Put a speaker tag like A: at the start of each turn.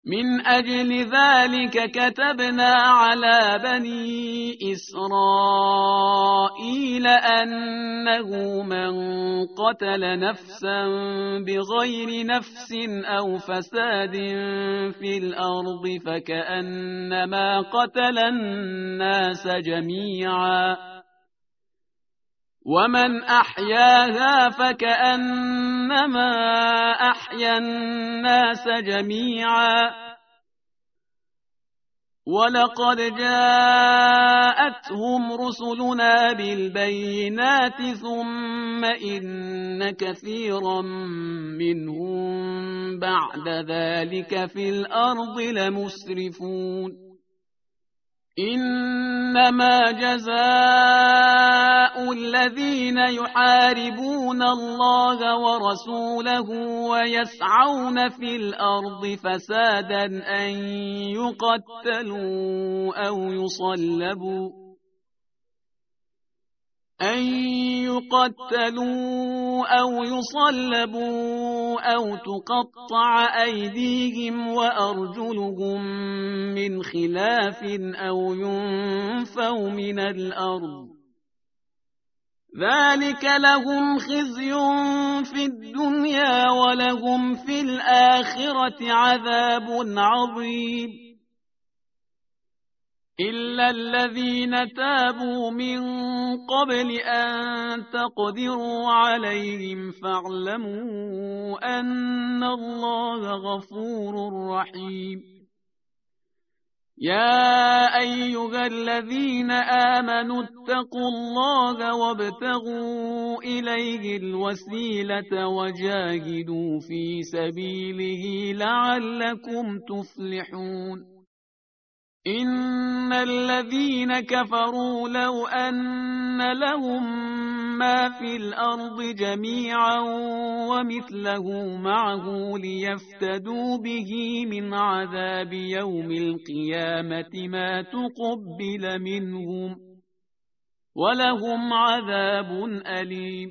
A: من أجل ذلك كتبنا على بني إسرائيل أنه من قتل نفسا بغير نفس أو فساد في الأرض فكأنما قتل الناس جميعا ومن أحياها فكأنما أحيا الناس جميعا ولقد جاءتهم رسلنا بالبينات ثم إن كثيرا منهم بعد ذلك في الأرض لمسرفون إنما جزاء الذين يحاربون الله ورسوله ويسعون في الأرض فسادا أن يقتلوا أو يصلبوا أو تقطع أيديهم وأرجلهم من خلاف أو ينفوا من الأرض ذلك لهم خزي في الدنيا ولهم في الآخرة عذاب عظيم إلا الذين تابوا من قبل أن تقدروا عليهم فاعلموا أن الله غفور رحيم يا أيها الذين آمنوا اتقوا الله وابتغوا إليه الوسيلة وجاهدوا في سبيله لعلكم تفلحون إن الذين كفروا لو أن لهم ما في الأرض جميعا ومثله معه ليفتدوا به من عذاب يوم القيامة ما تقبل منهم ولهم عذاب أليم